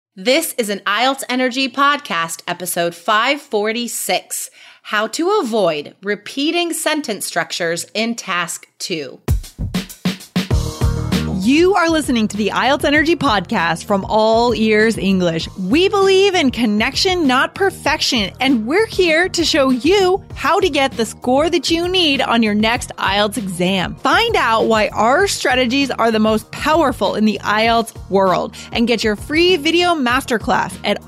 This is an IELTS Energy Podcast, episode 546, How to Avoid Repeating Sentence Structures in Task 2. You are listening to the IELTS Energy Podcast from All Ears English. We believe in connection, not perfection, and we're here to show you how to get the score that you need on your next IELTS exam. Find out why our strategies are the most powerful in the IELTS world and get your free video masterclass at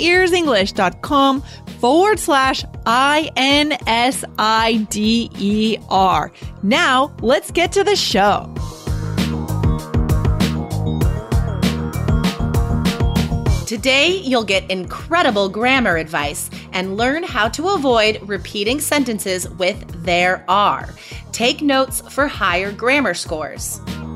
allearsenglish.com/INSIDER. Now, let's get to the show. Today, you'll get incredible grammar advice and learn how to avoid repeating sentences with there are. Take notes for higher grammar scores.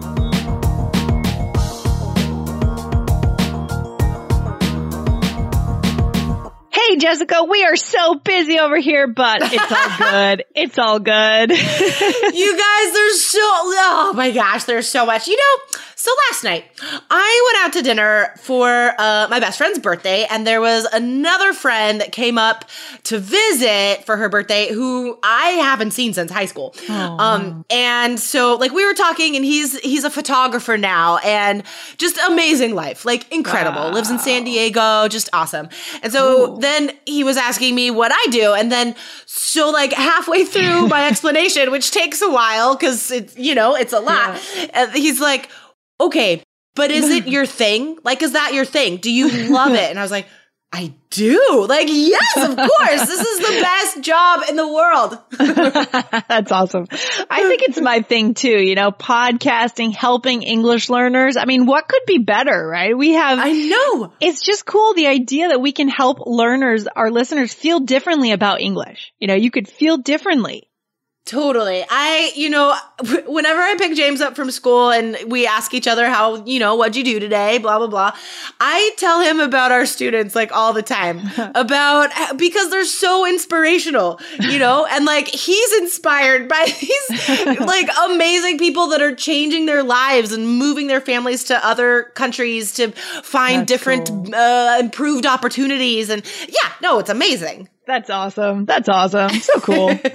Hey, Jessica, we are so busy over here, but it's all good. It's all good. You guys, oh my gosh, there's so much. So last night, I went out to dinner for my best friend's birthday, and there was another friend that came up to visit for her birthday who I haven't seen since high school. And so, we were talking, and he's a photographer now, and just amazing life, incredible. Lives in San Diego, just awesome. And so then he was asking me what I do, and then so halfway through my explanation, which takes a while because it's a lot, he's like, okay, but is it your thing? Is that your thing? Do you love it? And I was like, I do. Yes, of course. This is the best job in the world. That's awesome. I think it's my thing too, podcasting, helping English learners. I mean, what could be better, right? I know. It's just cool. The idea that we can help learners, our listeners, feel differently about English. You could feel differently. Totally. Whenever I pick James up from school and we ask each other how, what'd you do today, blah, blah, blah, I tell him about our students all the time because they're so inspirational, and he's inspired by these amazing people that are changing their lives and moving their families to other countries to find different improved opportunities. And it's amazing. That's awesome. That's awesome. So cool. Okay.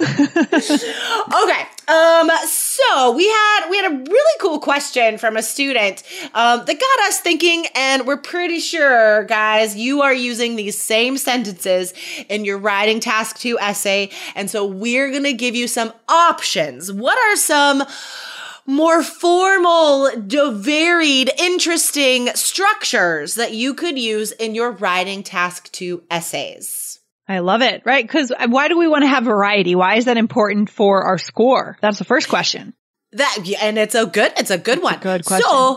So we had a really cool question from a student that got us thinking, and we're pretty sure, guys, you are using these same sentences in your writing task 2 essay. And so we're going to give you some options. What are some more formal, varied, interesting structures that you could use in your writing task 2 essays? I love it, right? Because why do we want to have variety? Why is that important for our score? That's the first question. And it's a good one. Good question. So,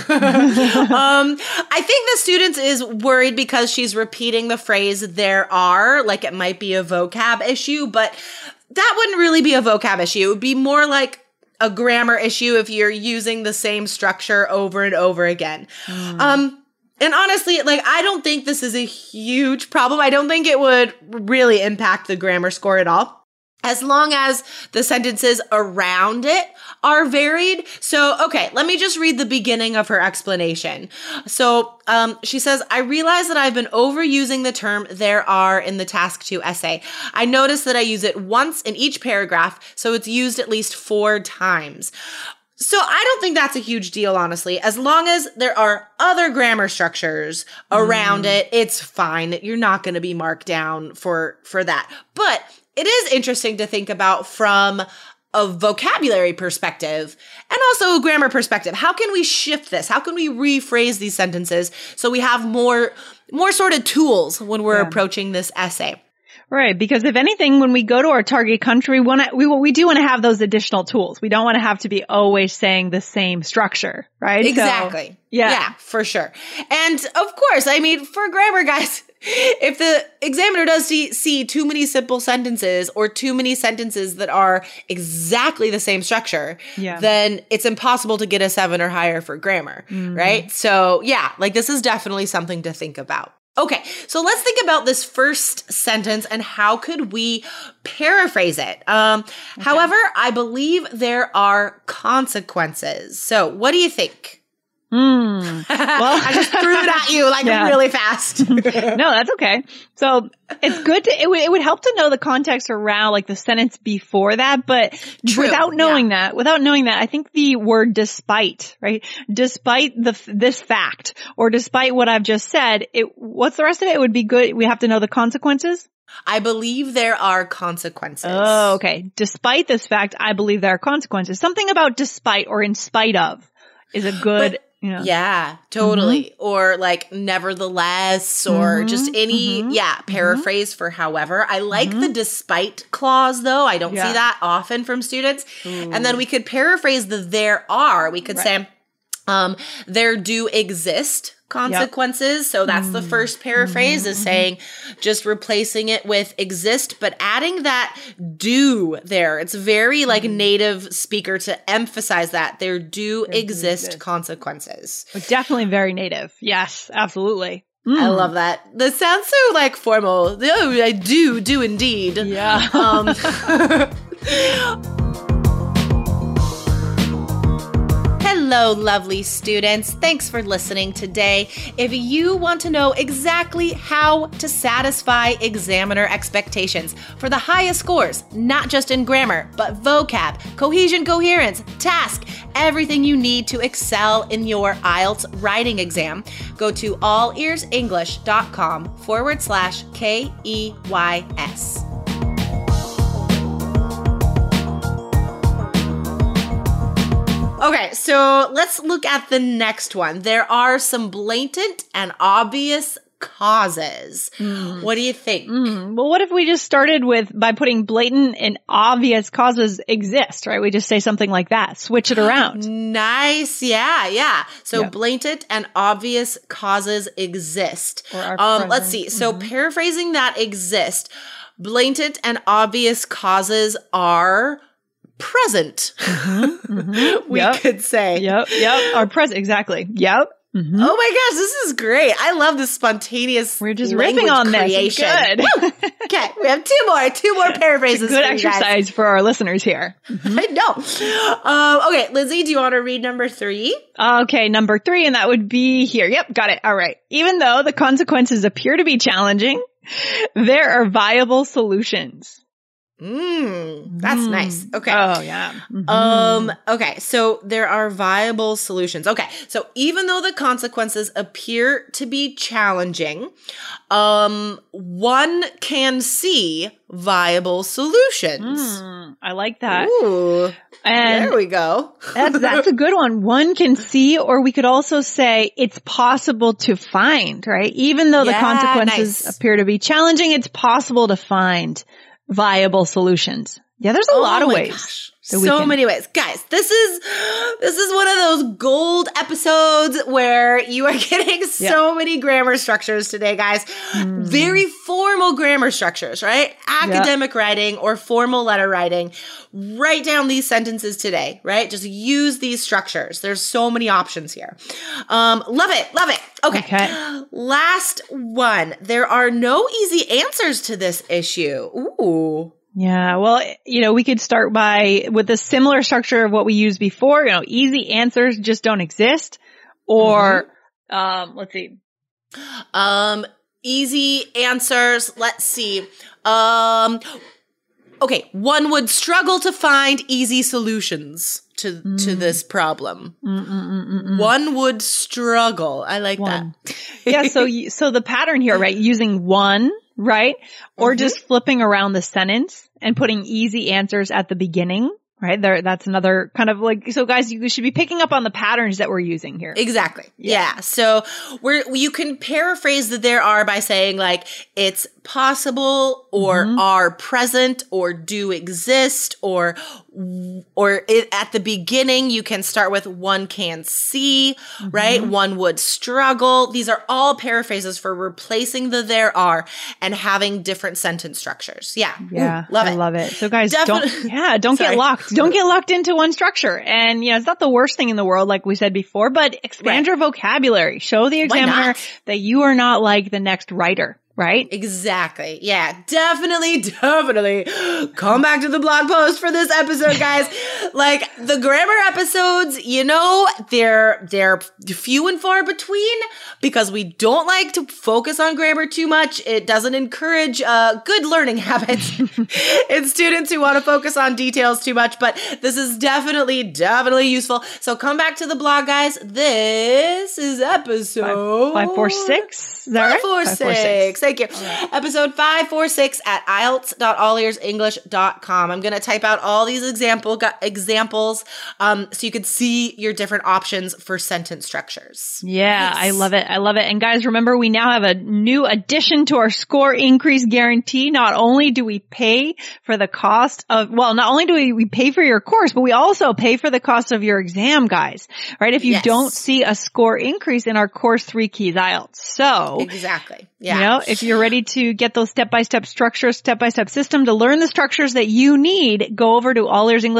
I think the student is worried because she's repeating the phrase there are, it might be a vocab issue, but that wouldn't really be a vocab issue. It would be more like a grammar issue if you're using the same structure over and over again. And honestly, I don't think this is a huge problem. I don't think it would really impact the grammar score at all, as long as the sentences around it are varied. So, okay, let me just read the beginning of her explanation. So, she says, I realize that I've been overusing the term there are in the task 2 essay. I notice that I use it once in each paragraph, so it's used at least 4 times. So I don't think that's a huge deal, honestly. As long as there are other grammar structures around it, it's fine. You're not going to be marked down for that. But it is interesting to think about from a vocabulary perspective and also a grammar perspective. How can we shift this? How can we rephrase these sentences so we have more sort of tools when we're approaching this essay? Right. Because if anything, when we go to our target country, we do want to have those additional tools. We don't want to have to be always saying the same structure, right? Exactly. So, yeah, for sure. And of course, for grammar, guys, if the examiner does see too many simple sentences or too many sentences that are exactly the same structure, then it's impossible to get a 7 or higher for grammar, right? So this is definitely something to think about. Okay, so let's think about this first sentence and how could we paraphrase it. However, I believe there are consequences. So what do you think? Well, I just threw it at you like really fast. No, that's okay. So it's good to, it would help to know the context around like the sentence before that, but without knowing that, I think the word despite, right? Despite this fact, or despite what I've just said, what's the rest of it? It would be good. We have to know the consequences. I believe there are consequences. Oh, okay. Despite this fact, I believe there are consequences. Something about despite or in spite of is a good, Yeah, totally. Or like nevertheless, or just any, paraphrase for however. I like the despite clause though. I don't see that often from students. And then we could paraphrase the there are. We could say, there do exist consequences. So that's the first paraphrase is saying, just replacing it with exist, but adding that do there. It's very like native speaker to emphasize that there do exist consequences. Definitely very native. Yes, absolutely. I love that. That sounds so like formal. Oh, I do indeed. Yeah. Hello, lovely students. Thanks for listening today. If you want to know exactly how to satisfy examiner expectations for the highest scores, not just in grammar, but vocab, cohesion, coherence, task, everything you need to excel in your IELTS writing exam, go to allearsenglish.com/KEYS. Okay, so let's look at the next one. There are some blatant and obvious causes. What do you think? Well, what if we just started by putting blatant and obvious causes exist, right? We just say something like that. Switch it around. Nice. Yeah. So blatant and obvious causes exist. Let's see. So paraphrasing that exist, blatant and obvious causes are present. We could say. Yep. Our present. Exactly. Yep. Oh my gosh, this is great. I love this spontaneous We're just riffing on creation. This. Good. Okay, we have two more paraphrases. Good exercise for our listeners here. I know. Okay, Lizzie, do you want to read number 3? Okay, number 3, and that would be here. Yep, got it. All right. Even though the consequences appear to be challenging, there are viable solutions. That's nice. Okay. Oh, yeah. Okay. So there are viable solutions. Okay. So even though the consequences appear to be challenging, one can see viable solutions. I like that. Ooh. And there we go. That's a good one. One can see, or we could also say it's possible to find, right? Even though the consequences appear to be challenging, it's possible to find viable solutions. Yeah, there's a lot of ways. Gosh. So many ways. Guys, this is one of those gold episodes where you are getting so many grammar structures today, guys. Very formal grammar structures, right? Academic writing or formal letter writing. Write down these sentences today, right? Just use these structures. There's so many options here. Love it. Okay. Last one. There are no easy answers to this issue. Ooh. Yeah, well, we could start with a similar structure of what we used before. Easy answers just don't exist. Or, let's see. Easy answers. Let's see. Okay, one would struggle to find easy solutions to this problem. One would struggle. I like that. Yeah, so the pattern here, right? Using one, right? Or just flipping around the sentence and putting easy answers at the beginning, right? That's another kind of so guys, you should be picking up on the patterns that we're using here. Exactly. Yeah. So you can paraphrase the there are by saying it's possible or are present or do exist or at the beginning you can start with one can see, right? One would struggle. These are all paraphrases for replacing the there are and having different sentence structures. Yeah. Yeah. Love it. I love it. So guys, don't get locked. Don't get locked into one structure. And it's not the worst thing in the world, like we said before, but expand your vocabulary. Show the examiner that you are not like the next writer. Right? Exactly. Yeah, definitely. Come back to the blog post for this episode, guys. The grammar episodes, they're few and far between because we don't like to focus on grammar too much. It doesn't encourage good learning habits in students who want to focus on details too much, but this is definitely useful. So come back to the blog, guys. This is episode 546. Is that right? 546. Thank you. Right. Episode 546 at IELTS.allearsenglish.com. I'm going to type out all these examples so you can see your different options for sentence structures. Yeah, nice. I love it. And guys, remember, we now have a new addition to our score increase guarantee. Not only do we pay for the cost of, not only do we pay for your course, but we also pay for the cost of your exam, guys, right? If you don't see a score increase in our course 3 Keys IELTS. So exactly. Yeah. If you're ready to get those step-by-step structures, step-by-step system to learn the structures that you need, go over to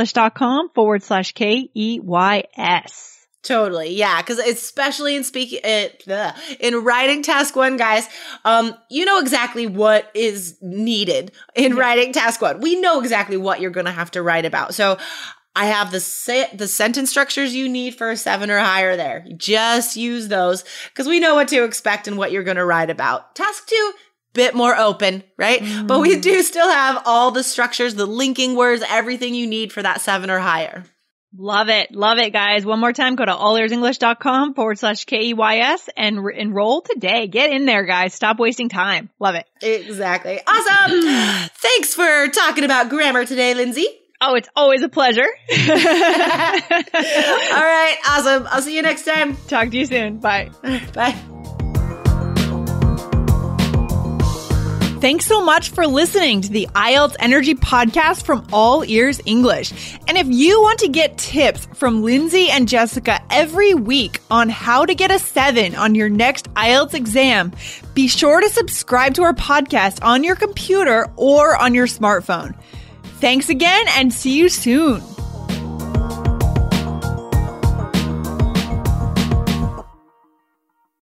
allearsenglish.com/KEYS. Totally. Yeah. Cause especially in in writing task 1, guys, you know exactly what is needed in writing task 1. We know exactly what you're going to have to write about. So I have the sentence structures you need for a 7 or higher there. Just use those because we know what to expect and what you're going to write about. Task 2, bit more open, right? But we do still have all the structures, the linking words, everything you need for that 7 or higher. Love it, guys. One more time, go to allearsenglish.com/KEYS and enroll today. Get in there, guys. Stop wasting time. Love it. Exactly. Awesome. Thanks for talking about grammar today, Lindsay. Oh, it's always a pleasure. All right. Awesome. I'll see you next time. Talk to you soon. Bye. Bye. Thanks so much for listening to the IELTS Energy Podcast from All Ears English. And if you want to get tips from Lindsay and Jessica every week on how to get a 7 on your next IELTS exam, be sure to subscribe to our podcast on your computer or on your smartphone. Thanks again and see you soon.